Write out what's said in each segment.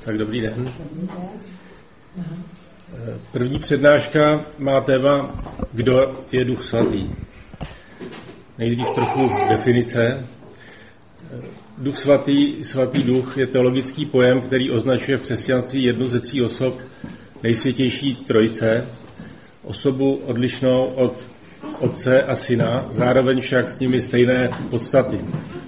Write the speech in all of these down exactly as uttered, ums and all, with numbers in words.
Tak dobrý den. První přednáška má téma, kdo je Duch svatý. Nejdřív trochu definice. Duch svatý, svatý duch je teologický pojem, který označuje v křesťanství jednu ze tří osob nejsvětější trojice, osobu odlišnou od Otce a Syna, zároveň však s nimi stejné podstaty.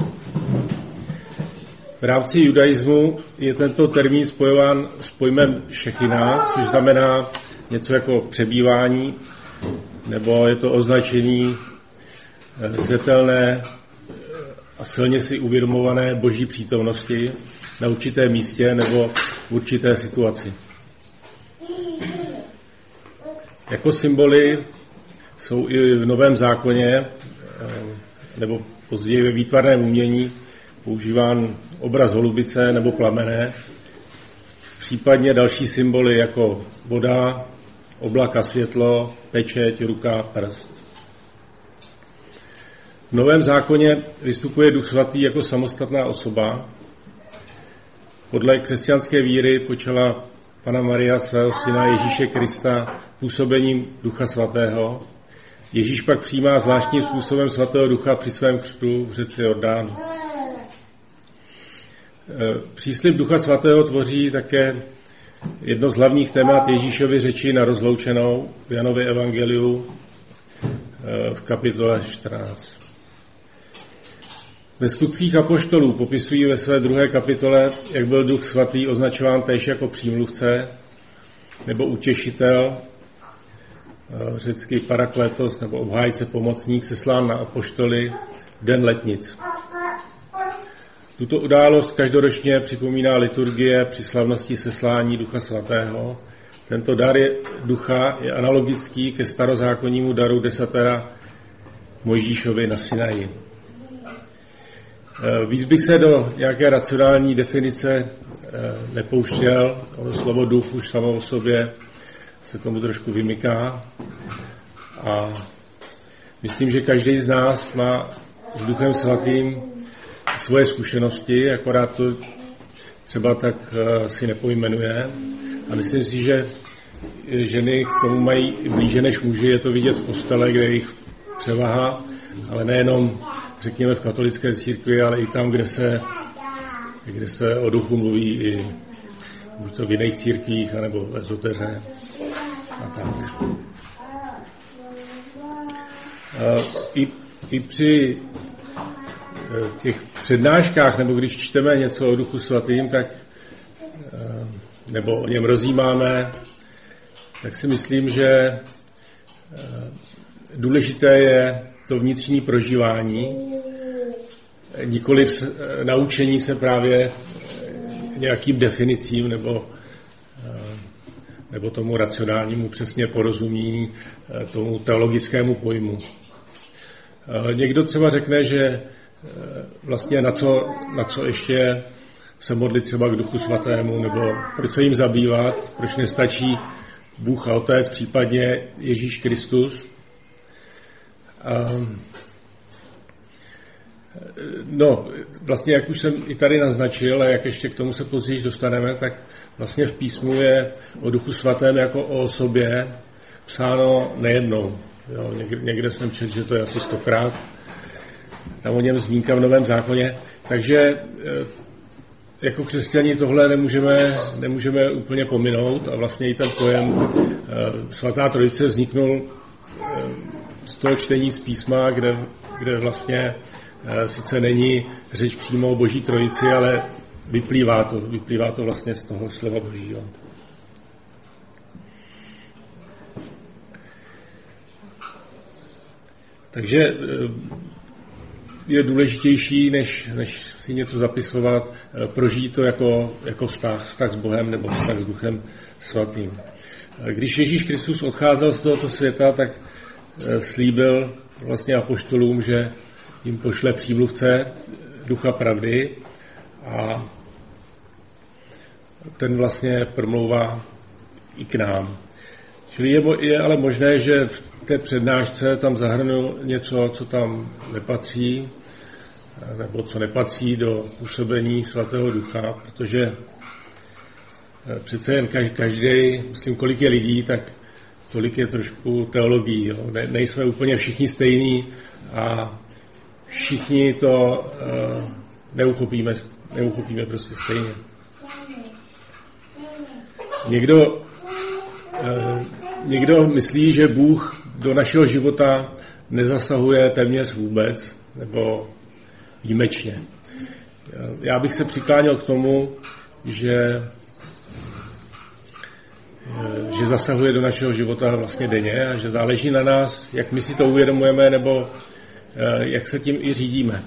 V rámci judaismu je tento termín spojován s pojmem šechina, což znamená něco jako přebývání, nebo je to označení zřetelné a silně si uvědomované boží přítomnosti na určitém místě nebo v určité situaci. Jako symboly jsou i v Novém zákoně nebo později ve výtvarném umění používán obraz holubice nebo plamene, případně další symboly jako voda, oblak a světlo, pečeť, ruka, prst. V Novém zákoně vystupuje Duch svatý jako samostatná osoba. Podle křesťanské víry počala Panna Maria svého syna Ježíše Krista působením Ducha svatého. Ježíš pak přijímá zvláštním způsobem svatého ducha při svém křtu v řece Jordánu. Příslib Ducha svatého tvoří také jedno z hlavních témat Ježíšovy řeči na rozloučenou v Janově evangeliu v kapitole čtrnáct. Ve skutcích apoštolů popisují ve své druhé kapitole, jak byl Duch svatý označován též jako přímluvce nebo utěšitel, řecký parakletos nebo obhájce, pomocník, seslán na apoštoly den letnic. Tuto událost každoročně připomíná liturgie při slavnosti seslání Ducha svatého. Tento dar je, ducha je analogický ke starozákonnímu daru desatera Mojžíšovi na Sinaji. Víc bych se do nějaké racionální definice nepouštěl. Ono slovo duch už samo o sobě se tomu trošku vymyká. A myslím, že každý z nás má s Duchem svatým svoje zkušenosti, akorát to třeba tak si nepojmenuje. A myslím si, že ženy k tomu mají blíže než muži. Je to vidět v kostele, kde je jich převaha, ale nejenom, řekněme, v katolické církvi, ale i tam, kde se, kde se o duchu mluví i buď to v jiných církvích, anebo v ezoteře a tak. I, i při těch přednáškách, nebo když čteme něco o Duchu svatým, tak nebo o něm rozjímáme, tak si myslím, že důležité je to vnitřní prožívání, nikoliv naučení se právě nějakým definicím nebo, nebo tomu racionálnímu přesně porozumění, tomu teologickému pojmu. Někdo třeba řekne, že vlastně na co, na co ještě se modlit třeba k Duchu svatému, nebo proč se jim zabývat, proč nestačí Bůh a Otec, případně Ježíš Kristus. Um, no, vlastně jak už jsem i tady naznačil, a jak ještě k tomu se později dostaneme, tak vlastně v písmu je o Duchu svatém jako o osobě psáno nejednou. Jo, někde, někde jsem četl, že to je asi stokrát. Tam o něm zmínka v Novém zákoně. Takže jako křesťani tohle nemůžeme, nemůžeme úplně pominout a vlastně i ten pojem svatá trojice vzniknul z toho čtení z písma, kde, kde vlastně sice není řeč přímo o Boží trojici, ale vyplývá to, vyplývá to vlastně z toho slova Božího. Takže je důležitější, než, než si něco zapisovat, prožít to jako, jako vztah, vztah s Bohem nebo vztah s Duchem svatým. Když Ježíš Kristus odcházel z tohoto světa, tak slíbil vlastně apoštolům, že jim pošle přímluvce Ducha pravdy a ten vlastně promlouvá i k nám. Čili je, je ale možné, že v té přednášce tam zahrnu něco, co tam nepatří, nebo co nepatří do působení Svatého Ducha, protože přece jen každý, myslím, kolik je lidí, tak tolik je trošku teologií. Jo. Ne, nejsme úplně všichni stejní a všichni to uh, neuchopíme, neuchopíme prostě stejně. Někdo, uh, někdo myslí, že Bůh do našeho života nezasahuje téměř vůbec, nebo výjimečně. Já bych se přikláněl k tomu, že, že zasahuje do našeho života vlastně denně a že záleží na nás, jak my si to uvědomujeme, nebo jak se tím i řídíme.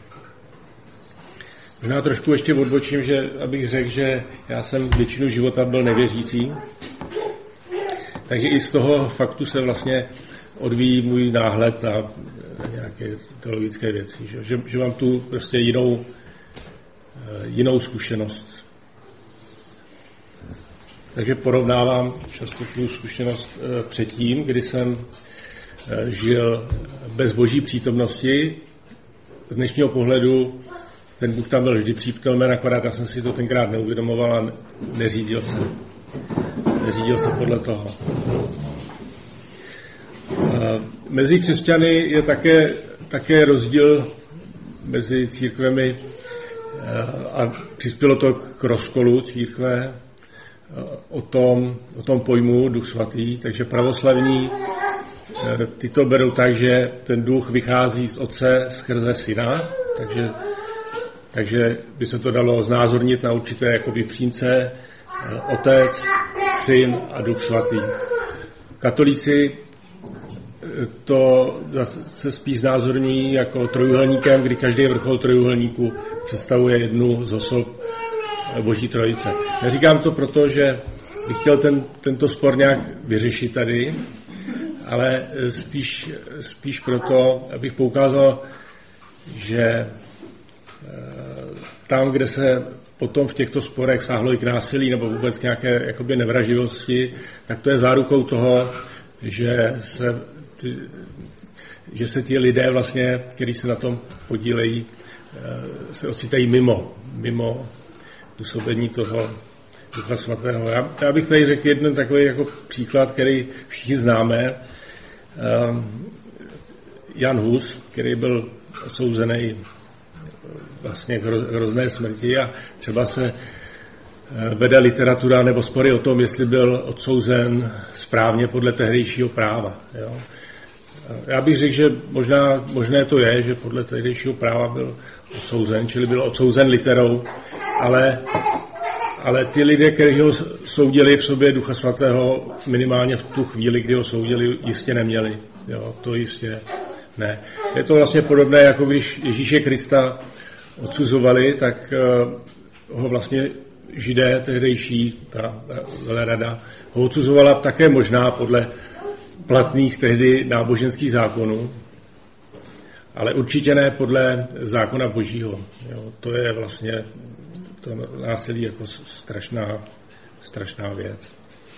Možná trošku ještě odbočím, že abych řekl, že já jsem většinu života byl nevěřící, takže i z toho faktu se vlastně odvíjí můj náhled na nějaké teologické věci, že, že, že mám tu prostě jinou, jinou zkušenost. Takže porovnávám často tu zkušenost předtím, kdy jsem žil bez boží přítomnosti. Z dnešního pohledu ten Bůh tam byl vždy přítomen, akorát já jsem si to tenkrát neuvědomoval a neřídil se. Neřídil se podle toho. Mezi křesťany je také, také rozdíl mezi církvemi a přispělo to k rozkolu církve o tom, o tom pojmu Duch svatý, takže pravoslavní ty to berou tak, že ten duch vychází z Otce skrze Syna, takže, takže by se to dalo znázornit na určité jakoby přímce Otec, Syn a Duch svatý. Katolíci to se spíš znázorní jako trojúhelníkem, kdy každý vrchol trojúhelníku představuje jednu z osob Boží trojice. Neříkám to proto, že bych chtěl ten, tento spor nějak vyřešit tady, ale spíš, spíš proto, abych poukázal, že tam, kde se potom v těchto sporech sáhlo i k násilí nebo vůbec k nějaké jakoby nevraživosti, tak to je zárukou toho, že se, ty, že se ti lidé vlastně, kteří se na tom podílejí, se ocitají mimo, mimo působení toho Ducha svatého. Já, já bych tady řekl jeden takový jako příklad, který všichni známe. Um, Jan Hus, který byl odsouzený vlastně k hrozné smrti a třeba se vede literatura nebo spory o tom, jestli byl odsouzen správně podle tehdejšího práva. Jo. Já bych řekl, že možná, možné to je, že podle tehdejšího práva byl odsouzen, čili byl odsouzen literou, ale, ale ty lidé, kteří ho soudili v sobě Ducha svatého, minimálně v tu chvíli, kdy ho soudili, jistě neměli. Jo, to jistě ne. Je to vlastně podobné, jako když Ježíše Krista odsuzovali, tak ho vlastně Židé tehdejší, ta velerada, ho odsuzovala také možná podle platných tehdy náboženských zákonů, ale určitě ne podle zákona Božího. Jo, to je vlastně to násilí jako strašná, strašná věc.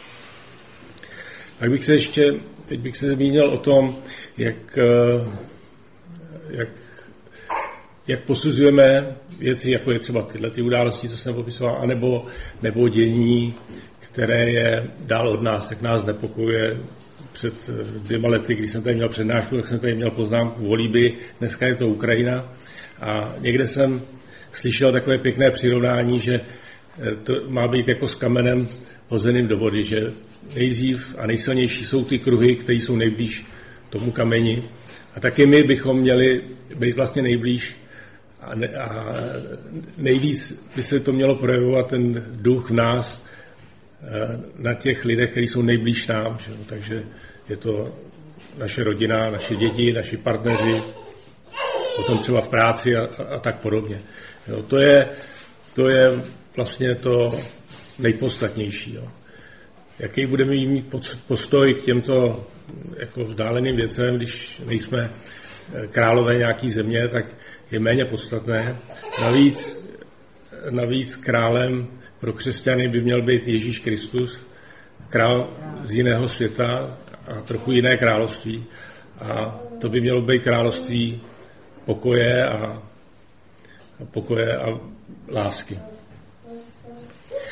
Tak bych se ještě, teď bych se zmínil o tom, jak, jak, jak posuzujeme věci, jako je třeba tyhle ty události, co jsem popisoval, anebo nebo dění, které je dál od nás, tak nás nepokojuje. Před dvěma lety, když jsem tady měl přednášku, tak jsem tady měl poznámku o Líbii, dneska je to Ukrajina. A někde jsem slyšel takové pěkné přirovnání, že to má být jako s kamenem hozeným do vody, že nejdřív a nejsilnější jsou ty kruhy, které jsou nejblíž tomu kameni. A taky my bychom měli být vlastně nejblíž a, ne, a nejvíc by se to mělo projevovat ten duch v nás na těch lidech, kteří jsou nejblíž nám. Že? Takže je to naše rodina, naše děti, naši partneři, potom třeba v práci a, a, a tak podobně. Jo? To, je, to je vlastně to nejpodstatnější. Jo? Jaký budeme mít postoj k těmto jako vzdáleným věcem, když nejsme králové nějaký země, tak je méně podstatné. Navíc, navíc králem pro křesťany by měl být Ježíš Kristus, král z jiného světa a trochu jiné království. A to by mělo být království pokoje a, a pokoje a lásky.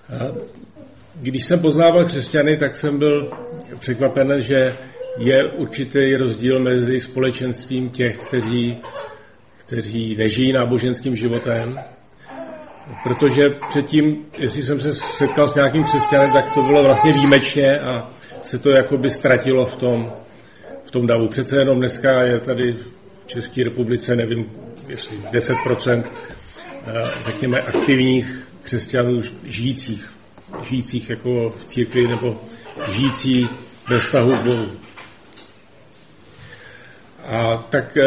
Když jsem poznával křesťany, tak jsem byl překvapen, že je určitý rozdíl mezi společenstvím těch, kteří, kteří nežijí náboženským životem. Protože předtím, jestli jsem se setkal s nějakým křesťanem, tak to bylo vlastně výjimečně a se to jakoby ztratilo v tom, v tom davu. Přece jenom dneska je tady v České republice, nevím, jestli deset procent řekněme aktivních křesťanů žijících, žijících jako v církvi nebo žijící ve vztahu k Bohu. A tak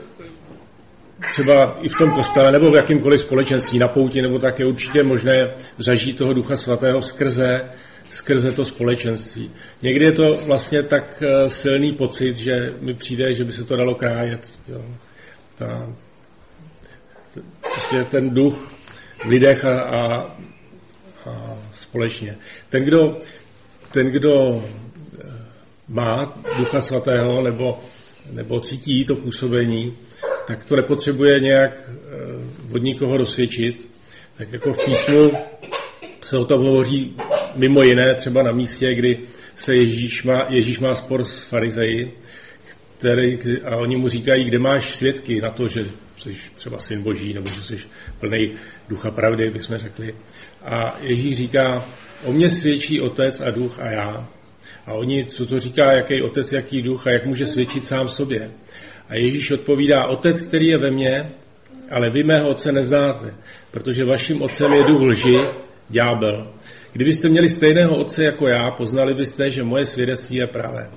třeba i v tom kostele nebo v jakýmkoliv společenství na pouti, nebo tak je určitě možné zažít toho Ducha Svatého skrze, skrze to společenství. Někdy je to vlastně tak silný pocit, že mi přijde, že by se to dalo krájet. Jo. Ta, prostě ten duch v lidech a, a, a společně. Ten kdo, ten, kdo má Ducha Svatého nebo, nebo cítí to působení, tak to nepotřebuje nějak od nikoho dosvědčit. Tak jako v písmu se o tom hovoří mimo jiné třeba na místě, kdy se Ježíš má, Ježíš má spor s farizeji, který, a oni mu říkají, kde máš svědky na to, že jsi třeba syn Boží, nebo že jsi plný ducha pravdy, bychom řekli. A Ježíš říká, o mě svědčí otec a duch a já. A oni, co to říká, jaký otec, jaký duch a jak může svědčit sám sobě. A Ježíš odpovídá, otec, který je ve mně, ale vy mého otce neznáte, protože vaším otcem je duch lži, ďábel. Kdybyste měli stejného otce jako já, poznali byste, že moje svědectví je pravé.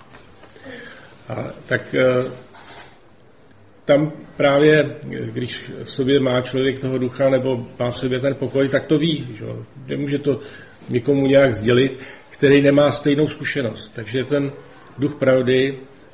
A tak tam právě, když v sobě má člověk toho ducha nebo má v sobě ten pokoj, tak to ví. Že? Nemůže to nikomu nějak sdělit, který nemá stejnou zkušenost. Takže ten duch pravdy,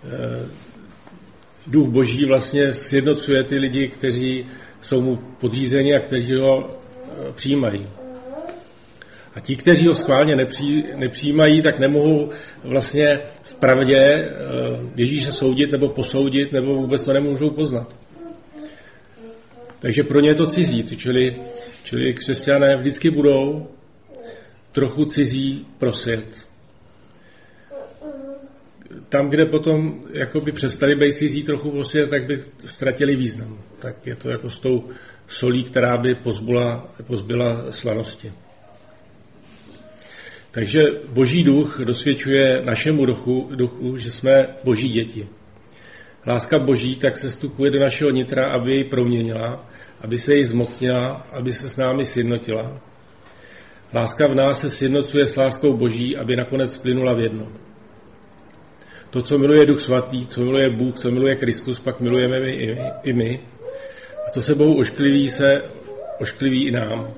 duch Boží vlastně sjednocuje ty lidi, kteří jsou mu podřízeni a kteří ho přijímají. A ti, kteří ho schválně nepři, nepřijímají, tak nemohou vlastně v pravdě Ježíše soudit nebo posoudit, nebo vůbec to nemůžou poznat. Takže pro ně je to cizí, čili, čili křesťané vždycky budou trochu cizí pro svět. Tam, kde potom jakoby přestali být cizí trochu pro svět, tak by ztratili význam. Tak je to jako s tou solí, která by pozbyla, pozbyla slanosti. Takže Boží duch dosvědčuje našemu duchu, duchu, že jsme Boží děti. Láska Boží tak se vstupuje do našeho nitra, aby jej proměnila, aby se jej zmocnila, aby se s námi sjednotila. Láska v nás se sjednocuje s láskou Boží, aby nakonec splynula v jedno. To, co miluje Duch Svatý, co miluje Bůh, co miluje Kristus, pak milujeme my i my. I my. A co se Bohu oškliví, se oškliví i nám.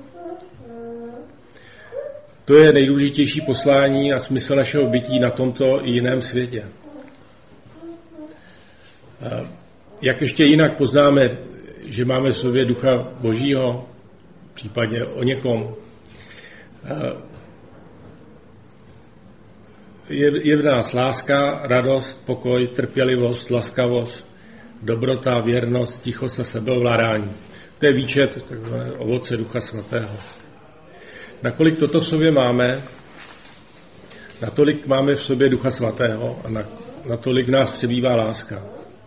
To je nejdůležitější poslání a smysl našeho bytí na tomto i jiném světě. Jak ještě jinak poznáme, že máme v sobě Ducha Božího, případně o někom, je, je v nás láska, radost, pokoj, trpělivost, laskavost, dobrota, věrnost, tichost a sebeovládání. To je výčet takzvané ovoce Ducha Svatého. Nakolik toto v sobě máme, natolik máme v sobě Ducha Svatého a natolik v nás přebývá láska.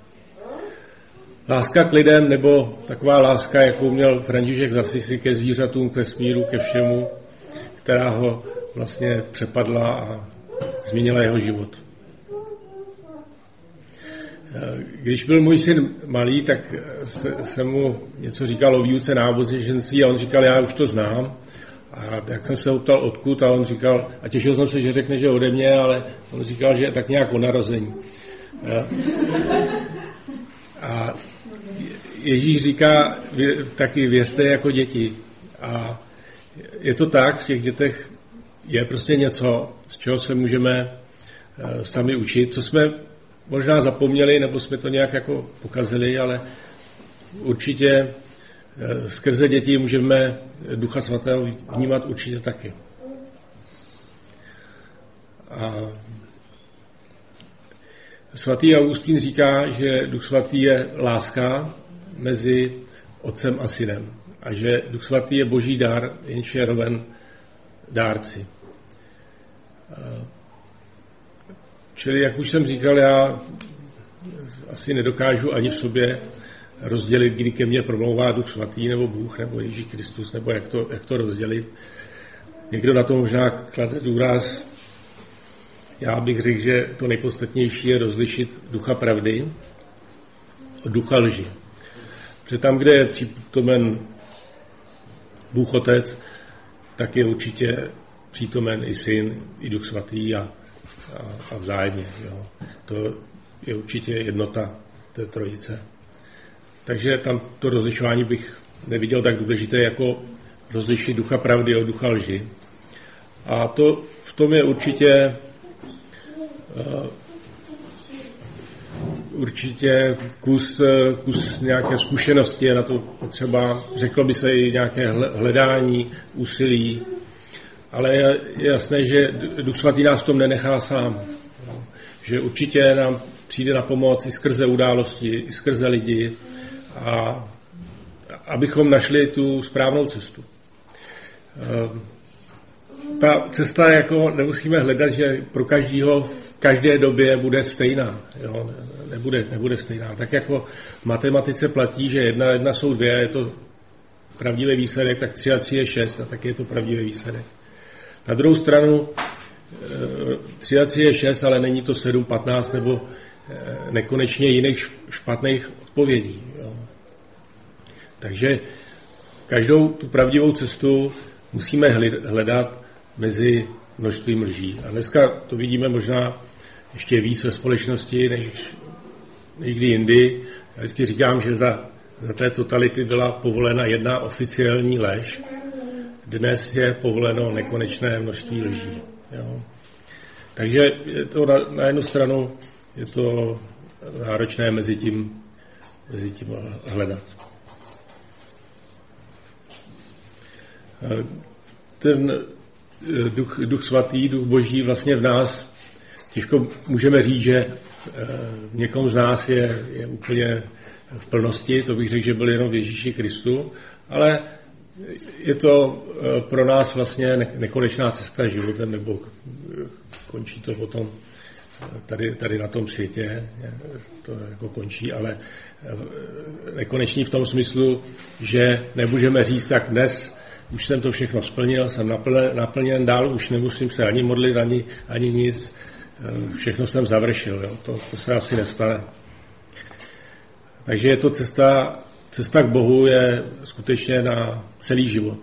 Láska k lidem, nebo taková láska, jakou měl František z Asisi ke zvířatům, ke smíru, ke všemu, která ho vlastně přepadla a změnila jeho život. Když byl můj syn malý, tak jsem mu něco říkal o výuce náboženství a on říkal, já už to znám. A tak jsem se ho ptal odkud a on říkal, a těšil jsem se, že řekne, že ode mě, ale on říkal, že tak nějak o narození. A Ježíš říká, taky věřte jako děti. A je to tak, v těch dětech je prostě něco, z čeho se můžeme sami učit, co jsme možná zapomněli, nebo jsme to nějak jako pokazili, ale určitě skrze děti můžeme Ducha Svatého vnímat určitě taky. A svatý Augustín říká, že Duch Svatý je láska mezi otcem a synem a že Duch Svatý je boží dar, jenž je roven dárci. Čili, jak už jsem říkal, já asi nedokážu ani v sobě rozdělit, kdy ke mně promlouvá Duch Svatý, nebo Bůh, nebo Ježíš Kristus, nebo jak to, jak to rozdělit. Někdo na to možná klade důraz. Já bych řekl, že to nejpodstatnější je rozlišit ducha pravdy od ducha lži. Protože tam, kde je přítomen Bůh Otec, tak je určitě přítomen i Syn, i Duch Svatý a, a, a vzájemně. Jo. To je určitě jednota té trojice. Takže tam to rozlišování bych neviděl tak důležité, jako rozlišit ducha pravdy od ducha lži. A to v tom je určitě uh, určitě kus, kus nějaké zkušenosti, je na to potřeba, řeklo by se i nějaké hledání, úsilí, ale je, je jasné, že Duch Svatý nás v tom nenechá sám. Že určitě nám přijde na pomoc i skrze události, i skrze lidi, a abychom našli tu správnou cestu. Ta cesta jako nemusíme hledat, že pro každého v každé době bude stejná. Jo? Nebude, nebude stejná. Tak jako v matematice platí, že jedna jedna jsou dvě, je to pravdivý výsledek, tak tři a tři je šest, a taky je to pravdivý výsledek. Na druhou stranu tři a tři je šest, ale není to sedm, patnáct nebo nekonečně jiných špatných odpovědí. Jo. Takže každou tu pravdivou cestu musíme hledat mezi množstvím lží. A dneska to vidíme možná ještě víc ve společnosti, než někdy jindy. Já vždycky říkám, že za, za té totality byla povolena jedna oficiální lež. Dnes je povoleno nekonečné množství lží. Jo. Takže je to na, na jednu stranu je to náročné mezi tím, mezi tím hledat. Ten duch, duch svatý, duch boží vlastně v nás, těžko můžeme říct, že v někom z nás je, je úplně v plnosti, to bych řekl, že byl jenom v Ježíši Kristu, ale je to pro nás vlastně nekonečná cesta životem, nebo končí to potom tady, tady na tom světě, to jako končí, ale nekonečný v tom smyslu, že nemůžeme říct, tak dnes už jsem to všechno splnil, jsem naplněn, naplněn dál, už nemusím se ani modlit, ani, ani nic, všechno jsem završil, jo. To, to se asi nestane. Takže je to cesta, cesta k Bohu je skutečně na celý život.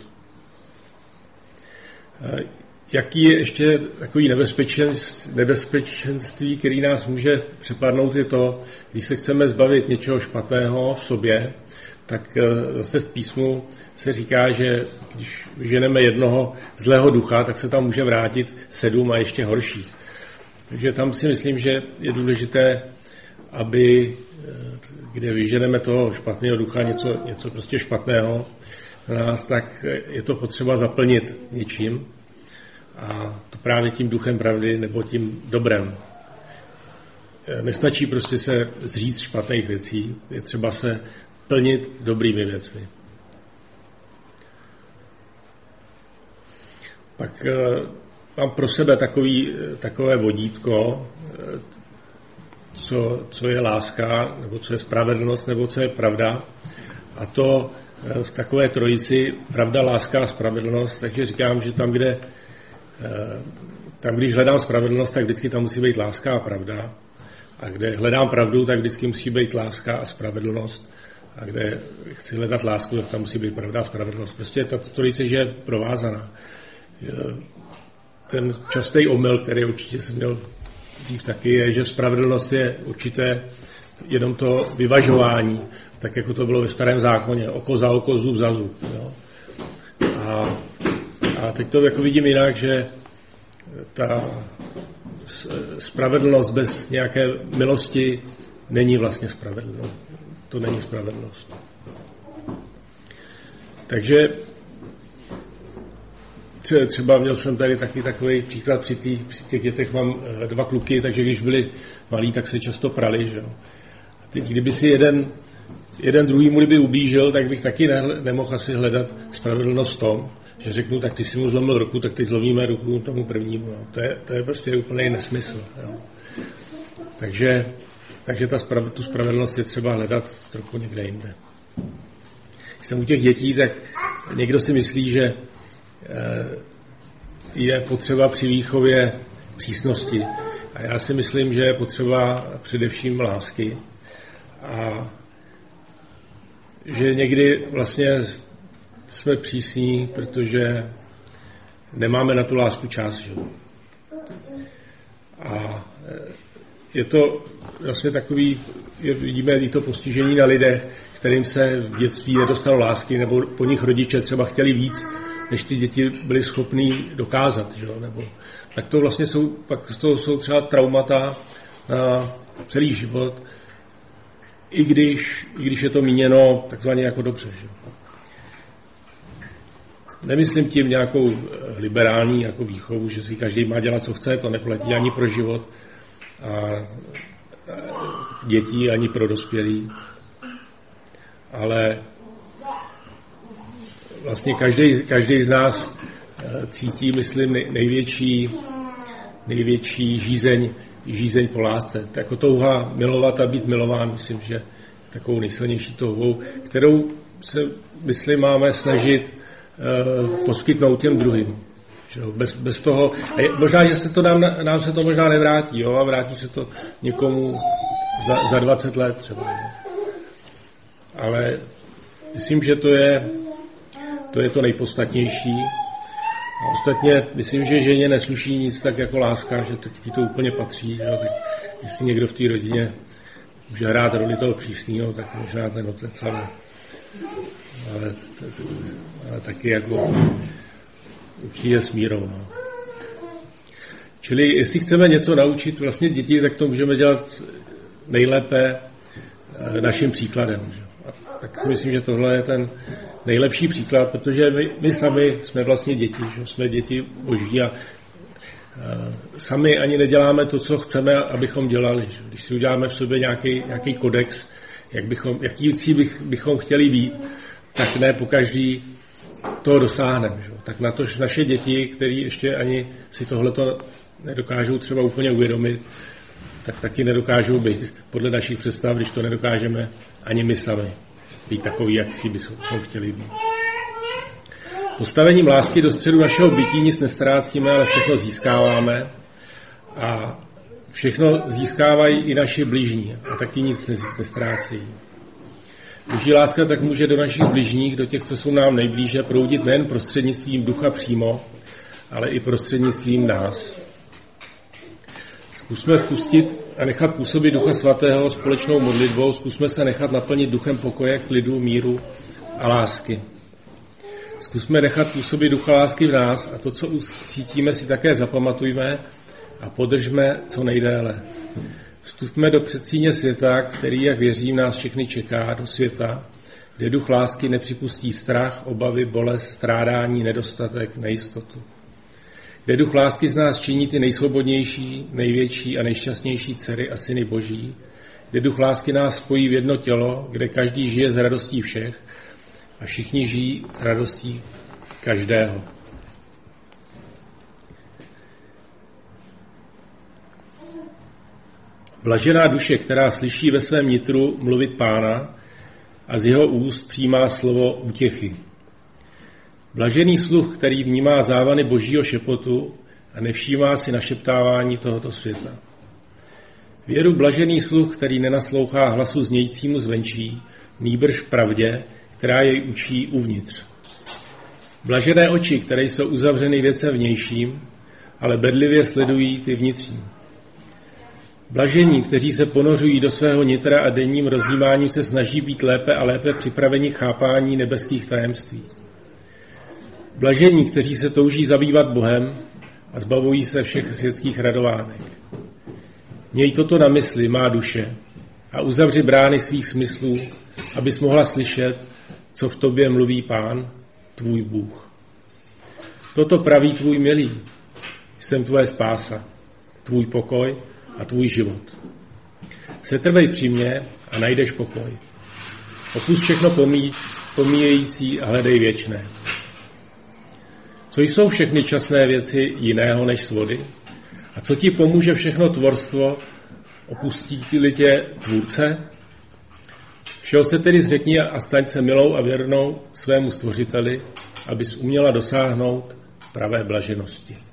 Jaký je ještě takový nebezpečenství, nebezpečenství, který nás může přepadnout, je to, když se chceme zbavit něčeho špatného v sobě, tak zase v písmu se říká, že když vyženeme jednoho zlého ducha, tak se tam může vrátit sedm a ještě horších. Takže tam si myslím, že je důležité, aby, kde vyženeme toho špatného ducha, něco, něco prostě špatného na nás, tak je to potřeba zaplnit něčím. A to právě tím duchem pravdy nebo tím dobrem. Nestačí prostě se zříct špatných věcí, je třeba se plnit dobrými věcmi. Pak mám pro sebe takový, takové vodítko, co, co je láska, nebo co je spravedlnost, nebo co je pravda. A to v takové trojici pravda, láska a spravedlnost, takže říkám, že tam, kde tam, když hledám spravedlnost, tak vždycky tam musí být láska a pravda. A kde hledám pravdu, tak vždycky musí být láska a spravedlnost. A kde chci hledat lásku, tak tam musí být pravda a spravedlnost. Prostě tato trojice je provázaná. Ten častý omyl, který určitě jsem měl dřív taky, je, že spravedlnost je určité jenom to vyvažování, tak jako to bylo ve Starém zákoně. Oko za oko, zub za zub. Jo. A A teď to jako vidím jinak, že ta spravedlnost bez nějaké milosti není vlastně spravedlnost. To není spravedlnost. Takže třeba měl jsem tady taky takový příklad, při, tý, při těch dětech mám dva kluky, takže když byli malí, tak se často prali. Že? A teď, kdyby si jeden, jeden druhýmu kdyby ubížil, tak bych taky ne, nemohl asi hledat spravedlnost v tom, že řeknu, tak ty si mu zlomil ruku, tak teď zlomíme ruku tomu prvnímu. No. To, je, to je prostě úplný nesmysl. Jo. Takže, takže ta sprav, tu spravedlnost je třeba hledat trochu někde jinde. Když jsem u těch dětí, tak někdo si myslí, že je potřeba při výchově přísnosti. A já si myslím, že je potřeba především lásky. A že někdy vlastně jsme přísní, protože nemáme na tu lásku čas. Že? A je to vlastně takový, vidíme i to postižení na lidech, kterým se v dětství nedostalo lásky, nebo po nich rodiče třeba chtěli víc, než ty děti byly schopný dokázat. Že? Nebo, tak to vlastně jsou, pak to jsou třeba traumata na celý život, i když, i když je to míněno takzvaně jako dobře. Že? Nemyslím tím nějakou liberální jako výchovu, že si každý má dělat, co chce, to neplatí ani pro život a dětí, ani pro dospělí. Ale vlastně každý, každý z nás cítí, myslím, největší, největší žízeň, žízeň po lásce. Jako touha milovat a být milován, myslím, že takovou nejsilnější touhou, kterou se, myslím, máme snažit uh, poskytnout těm druhým. Že bez, bez toho, a je, možná, že se to nám, nám se to možná nevrátí, jo, a vrátí se to někomu za, za dvacet let třeba. Jo. Ale myslím, že to je to, je to nejpodstatnější. A ostatně myslím, že ženě nesluší nic tak jako láska, že teď ti to úplně patří. Jo, tak jestli někdo v té rodině může hrát roli toho přísného, tak možná ten otec, ale, ale, ale taky jako určitě s mírou. No. Čili jestli chceme něco naučit vlastně děti, tak to můžeme dělat nejlépe naším příkladem. Že? A tak si myslím, že tohle je ten nejlepší příklad, protože my, my sami jsme vlastně děti, že? Jsme děti boží a, a sami ani neděláme to, co chceme, abychom dělali. Že? Když si uděláme v sobě nějaký, nějaký kodex, jak bychom, jaký cíl bych, bychom chtěli být, tak ne pokaždý toho dosáhneme. Že? Tak na to naše děti, které ještě ani si tohleto nedokážou třeba úplně uvědomit, tak taky nedokážou být podle našich představ, když to nedokážeme ani my sami být takový, jak si bychom chtěli být. Postavením lásky do středu našeho bytí nic nestrácíme, ale všechno získáváme a všechno získávají i naši bližní a taky nic nestrácejí. Boží láska tak může do našich bližních, do těch, co jsou nám nejblíže, proudit nejen prostřednictvím ducha přímo, ale i prostřednictvím nás. Zkusme vpustit a nechat působit Ducha Svatého společnou modlitbou, zkusme se nechat naplnit duchem pokoje, klidu, míru a lásky. Zkusme nechat působit Ducha lásky v nás a to, co cítíme, si také zapamatujme a podržme co nejdéle. Vstupme do předsíně světa, který, jak věřím, nás všechny čeká, do světa, kde duch lásky nepřipustí strach, obavy, bolest, strádání, nedostatek, nejistotu. Kde duch lásky z nás činí ty nejsvobodnější, největší a nejšťastnější dcery a syny Boží, kde duch lásky nás spojí v jedno tělo, kde každý žije z radostí všech a všichni žijí radostí každého. Blažená duše, která slyší ve svém nitru mluvit Pána a z jeho úst přijímá slovo útěchy. Blažený sluch, který vnímá závany božího šepotu a nevšímá si našeptávání tohoto světa. Věru blažený sluch, který nenaslouchá hlasu znějícímu zvenčí, nýbrž pravdě, která jej učí uvnitř. Blažené oči, které jsou uzavřeny věcem vnějším, ale bedlivě sledují ty vnitřní. Blažení, kteří se ponořují do svého nitra a denním rozjímáním se snaží být lépe a lépe připraveni k chápání nebeských tajemství. Blažení, kteří se touží zabývat Bohem a zbavují se všech světských radovánek. Měj toto na mysli, má duše, a uzavři brány svých smyslů, abys mohla slyšet, co v tobě mluví Pán, tvůj Bůh. Toto praví tvůj milý, jsem tvoje spása, tvůj pokoj a tvůj život. Setrvej při mně a najdeš pokoj. Opusť všechno pomí, pomíjející a hledej věčné. Co jsou všechny časné věci jiného než svody? A co ti pomůže všechno tvorstvo, opustí-li tě tvůrce? Všeho se tedy zřekni a staň se milou a věrnou svému stvořiteli, abys uměla dosáhnout pravé blaženosti.